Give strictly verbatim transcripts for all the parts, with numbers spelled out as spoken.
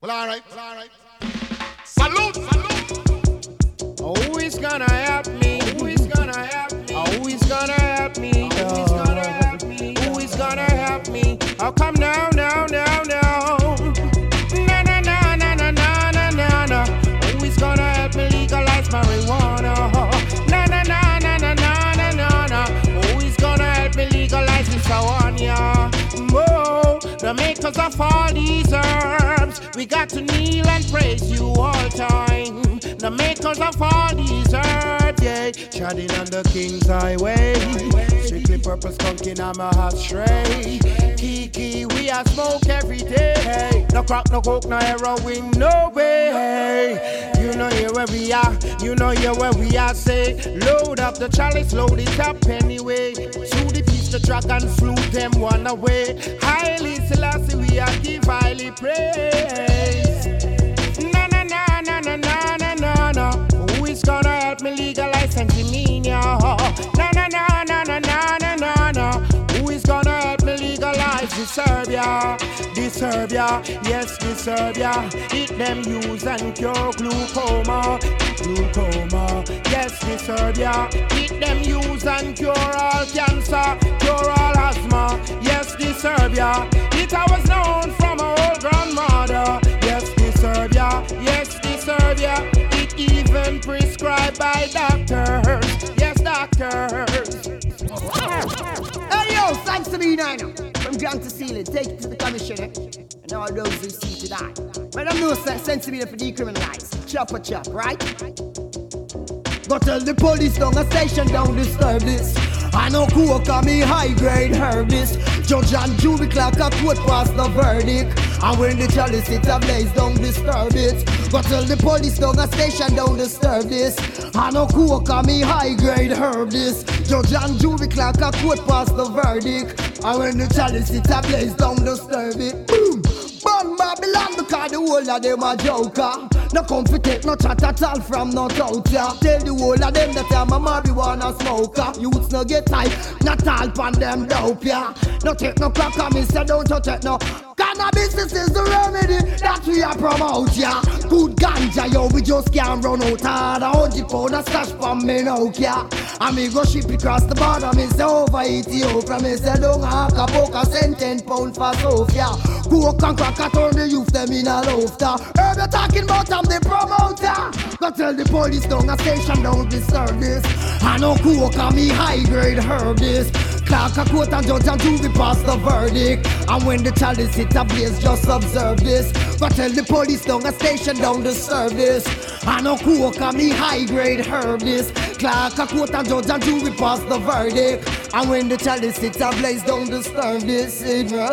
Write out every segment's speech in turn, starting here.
Well, alright, well, alright. Salute, salute. Who is gonna help me? Who is gonna help me? Who is gonna help me? Who is gonna help me? Who is gonna help me? Oh, come now, now, now, now. Na na na na na na na na na. Who is gonna help me legalize marijuana? Na na na na na na na na na. Who is gonna help me legalize this one, yeah? Whoa, the makers of all these herbs, we got to kneel and praise you all time. The makers of all these herbs, yeah, treading on the King's Highway. Strictly purple skunking, I'm a hot stray. Kiki, we are smoke every day. No crack, no coke, no heroin, no way. You know here where we are, you know here where we are. Say, load up the chalice, load it up anyway. Shoot the piece, the dragon flew them one away. Highly Selassie, we are give highly praise. Na na na na na na na na na. Who is gonna help me legalize antimania? Na na na na na na na na na. Who is gonna help me legalize the Serbia? The Serbia, yes, the Serbia. It them use and cure glaucoma. Glaucoma, yes, the Serbia. It them use and cure all cancer, cure all asthma. Yes, the Serbia. It I was known from my old grandmother. Yes, the Serbia. Yes, the Serbia. It even prescribed by doctors. Yes, doctors. Hey yo, thanks to me, Nino. From ground to ceiling, take it to the commissioner. And all those who see to die. But I'm no sense to me for decriminalize. Chop a chop, right? Go tell the police down a station, don't disturb this. I know coke and me high grade herb this. Judge and jury clerk a court pass the verdict. And when the chalice it ablaze, don't disturb it. Go tell the police down a station, don't disturb this. I know coke and me high grade herb this. Judge and jury clerk a court pass the verdict. And when the chalice it ablaze, don't disturb it. Boom! Bang Babylon because the whole of them a joker. No come fi take no chat at all from no doubt, yeah. Tell the whole of them that I'm a marijuana smoker. Youths no get high, not all pan them dope, yeah. No take no crack on me, say don't touch it, no. Cannabis is the remedy that we are promote, yeah. Good ganja, yo, we just can't run out. Hard a hundred pound a stash from me now, yeah. And me go ship it across the border, me say over Ethiopia. Me say don't hack a poker, send ten pound for Sophia. Coke and crack a turn the youth them in a laughter. Herb you talking about, I'm the promoter. Go tell the police down a station, don't disturb this. I know coke and me high grade herb this. Clark a court and judge and jury pass the verdict. And when the chalice it ablaze, just observe this. But tell the police down a station, don't disturb this. I know coke and me high grade herb this. Clark a court and judge and jury pass the verdict. And when the chalice it ablaze, don't disturb this.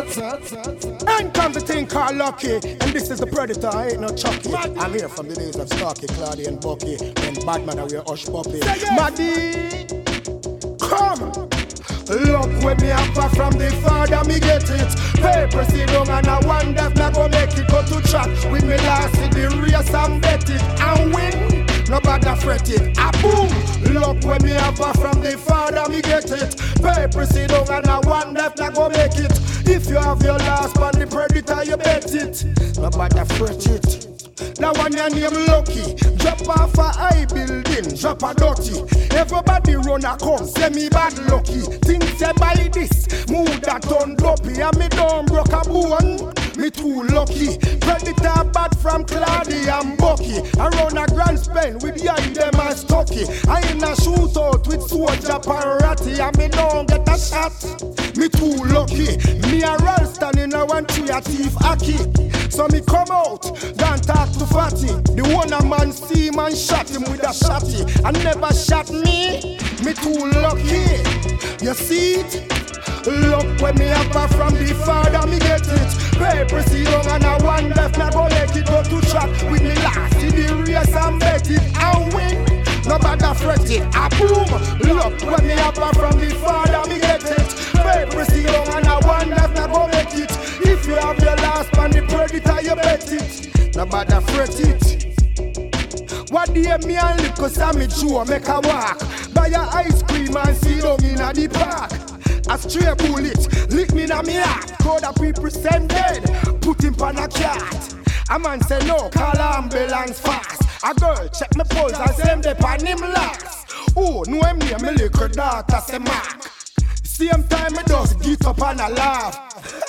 And comes the thing called Lucky, and this is the Predator, I ain't no Chucky. I'm here from the days of Starkey, Claudia and Bucky, when Batman are your hush puppy. Maddie, come! Look when me have from the father, me get it. Paper sit down and I wonder if I go make it go to track. With me last in the race and bet it and win. Nobody fret it, a boom. Look when me have from the father, me get it. Paper sit down and I wonder if I go make it. If you have your last on the Predator, you bet it. Nobody fret it. Now one your name Lucky, drop off a high building, drop a dirty. Everybody run a come, say me bad lucky. Think say by this, move that on dopey. And me don't broke a bone, me too lucky. Predator bad from Claudia and Bucky. I run a grand spend with the eye them and stocky. I in a shootout with soldier parati. And me don't get a shot, me too lucky. Me a Ralston in a one tree a thief hockey. So me come out, don't talk to Fatty. The one a man see man shot him with a shotty. And never shot me, me too lucky. You see it? Look when me have from the father, me get it. Paper see long and I one left, now go make it go to track. With me last in the race and bet it and win. Nobody fret it, a boom. Look when me have from the father, me get it. Paper see long and I one left, now go make it. If you have your last on the Predator, you bet it. Nobody fret it. What do you me and liquor Sammy Joe make a walk? Buy a ice cream and see down in the park. A stray bullet, lick me na me heart. Call the people send dead, put him on a cart. A man say no, call ambulance fast. A girl check me pulse and same day pan him last. Oh, no him name me little daughter say Mark. Same time me just get up and a laugh.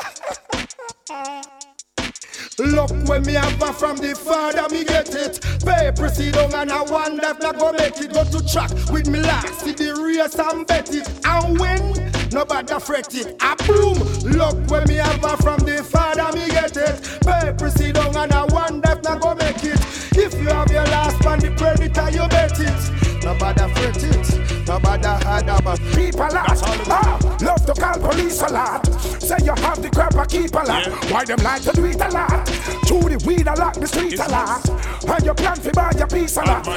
Look when me have her from the father, me get it. Pay proceed on and I wonder if I go make it. Go to track with me last, see the race and bet it. And win, nobody fret it. I boom. Look when me have her from the father, me get it. Pay proceed on and I wonder if I go make it. If you have your last man, the predator, you bet it. Nobody fret it. Nobody had about people a lot. Ah, love to call police a lot. Say you have the crap, I keep a lot. Yeah. Why them like to do it a lot? Chew the weed a lot, the street it's a lot. And you plan to buy your piece a lot.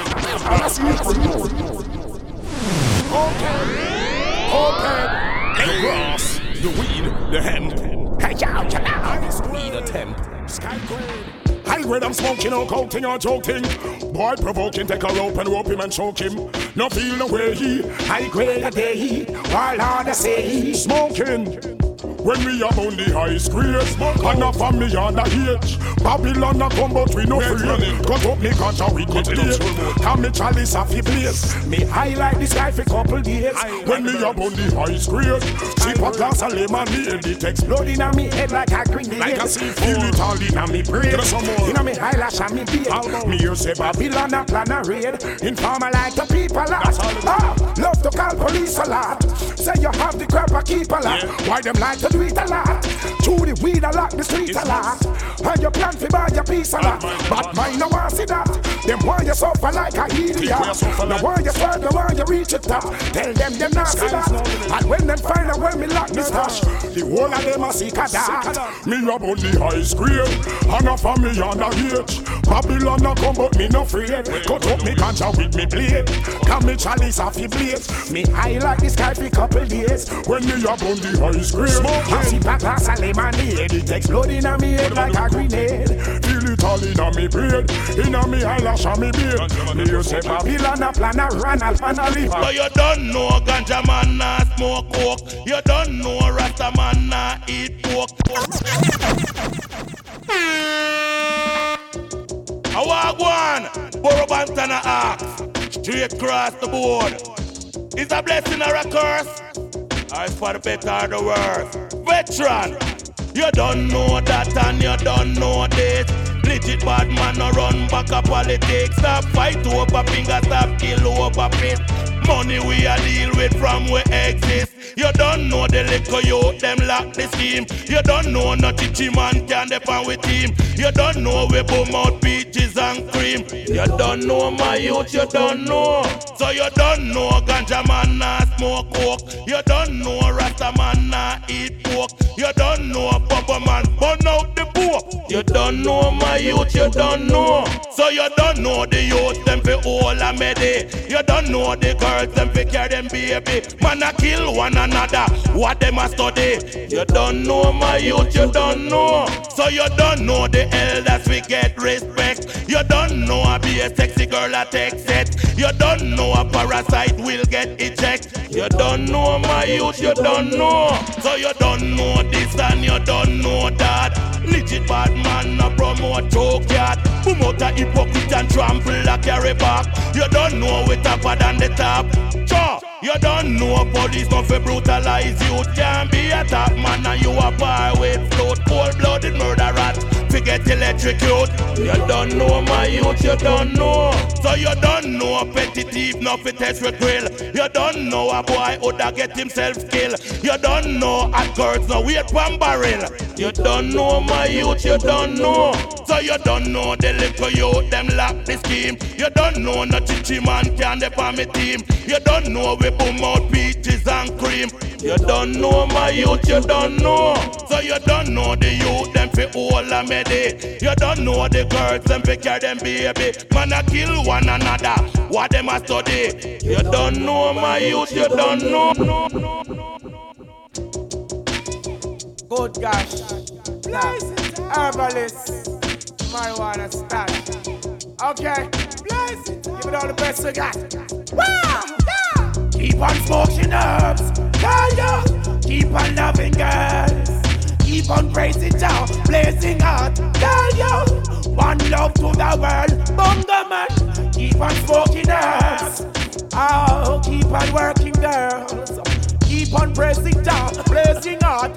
Okay, okay. The grass, the weed, the hemp. Hey, yo, yo, Ice weed attempt. Sky grade. High grade, I'm smoking or counting or joking. Boy provoking, take a rope and rope him and choke him. No feel no way he. High grade a day, while all the say smoking. When we are on the high grade, and a family on the age. Babylon a come but we no free. Cut up me ganja with me plate. Come me chalice off the place. Me high like the sky for couple days. When we are on the high grade, sip a glass of lemonade. It exploding on me head like a grenade. Like a sea feel it all in a me brain. In me eyelash and me beard. Me you say Babylon a plan a raid. Informer like the people a lot. Ah, love to call police a lot. Say you have the crap I keep a lot. Yeah. Why them like to do it a lot? Chew the weed a lot, the street a lot. And you plan to buy your piece a lot. But mine no want see that. Them want you suffer like a idiot. No want you swerve, no want you reach it top. Tell them them not see that. And when them find out where me lock me stash, the whole of them a seek a that. Me up on the high grade, and a family on the age. Babylon a come but me no afraid. Cut up me ganja with me blade. Come me chalice off the blaze. Me high like the sky for couple days. When me up on the high grade, I see a glass of lemonade. It exploding on me head like a grenade. Feel it all in a me brain, in a me eyelash and me beard. Me you say Babylon a plan a run a plan a live. But you don't know ganja man nah smoke coke. You don't know Rasta man nah eat pork. I walk one, Borough Bantana axe, straight across the board. Is a blessing or a curse? Or is for the better or the worse? Veteran, you don't know that and you don't know this. Legit bad man no run back a politics. Stop fight over finger, stop kill over fist. Money we a deal with from we exist. You don't know the liquor youth, them lock the scheme. You don't know no teaching man can depend with team. You don't know we boom out peaches and cream. You don't know my youth, you don't know. So you don't know ganja man nah smoke coke. You don't know Rasta man nah eat pork. You don't know Bubba man burn out the poor. You don't know my youth, you don't know. So you don't know the youth, them fi all a mede. You don't know the girls, them fi carry them baby. Man a kill one another, what them a study. You don't know my youth, you don't know. So you don't know the elders, we get respect. You don't know a be a sexy girl a take set. You don't know a parasite will get eject. You don't know my youth, you don't know. So you don't know this and you don't know that. Legit bad man no promote joke yard. Boom out a hypocrite and trample a carry back. You don't know we tougher than the top. Sure. You don't know police don't fi brutalize you. Can't be a top man and you a bar with float. Cold-blooded murder rat, forget electrocute. You don't know my youth, you don't know. So you don't know a petty thief, no fi test with grill. You don't know a boy who da get himself killed. You don't know a girls no wait one barrel. You don't know my youth, you don't know. So you don't know the liquor youth, them lock the scheme. You don't know no chichi man can depend me team. You don't know we boom out peaches and cream. You don't know my youth, you don't know. So you don't know the youth, them fi all a mede. You don't know the girls, them fi carry them baby. Man a kill one another, what them a study. You don't know my youth, you don't know. Good gosh, herbalist, marijuana stash. Okay, give it all the best we got. Wow, yeah. Keep on smoking herbs, girl, yo. Keep on loving girls. Keep on praising down, blazing hot, girl, yo. One love to the world. Bunga man, keep on smoking herbs. Oh, keep on working girls. Keep on pressing down, blazing hard.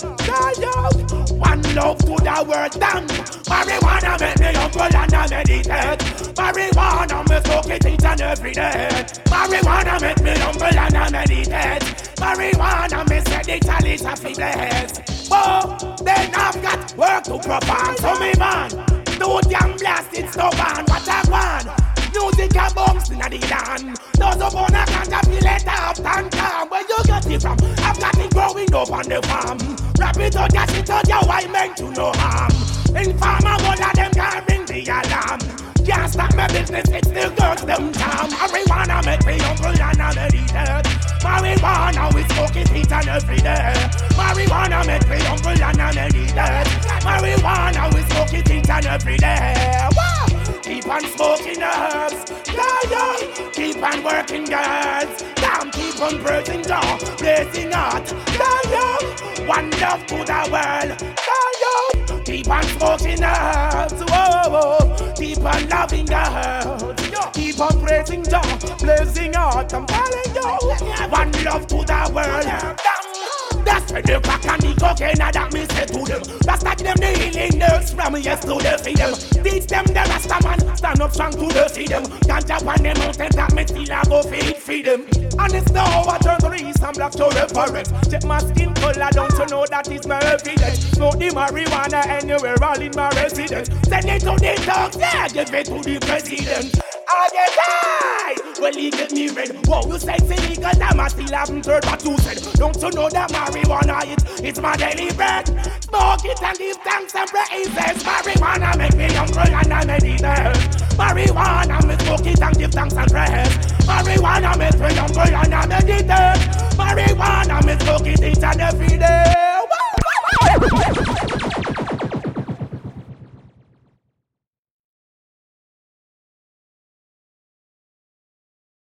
One love to the world. Damn, marijuana make me humble and I meditate. Marijuana me smoke it each and every day. Marijuana make me humble and I meditate. Marijuana me set the chalice of the bless. Oh, then I've got work to provide. So me man, do damn blast it stubborn. What I want. Music a bounce in the land. Those who wanna contemplate up and calm. Where you get it from? I've got it growing up on the farm. Rap it out, dash it out, yo, I meant to no harm. In farmer, all of them can't ring the alarm. Can't stop my business, it still goes them time. Marijuana make me humble and I meditate. Marijuana, we smoke it each and every day. Marijuana make me humble and I meditate. Marijuana, we smoke it each and every day. Wow! Keep on smoking herbs, yeah, yeah. Keep on working girls, damn, keep on breathing down, blazing hot, yeah, yeah. One love to the world, yeah, yeah. Keep on smoking herbs, whoa, whoa. Keep on loving girls, keep on praising down, blazing hot, I'm telling you. One love to the world, damn. That's where the crack and the cocaine that me say to them. That's like them the healing nerves from yes to the freedom. Teach them the Rasta man, stand up strong to the freedom. Can't jump on the mountain that me still a go feed freedom. And it's now I turn to the east and black to the forest. Check my skin color, don't you know that is my evidence. Smoke the marijuana anywhere all in my residence. Send it to the dogs, yeah, give it to the president. I get high, well he get me red. Whoa, you say it's illegal, damn I still haven't heard what you said. Don't you know that marijuana, it, it's my daily bread. Smoke it and give thanks and praises. Marijuana make me humble and I meditate. Marijuana, me smoke it and give thanks and praise. Marijuana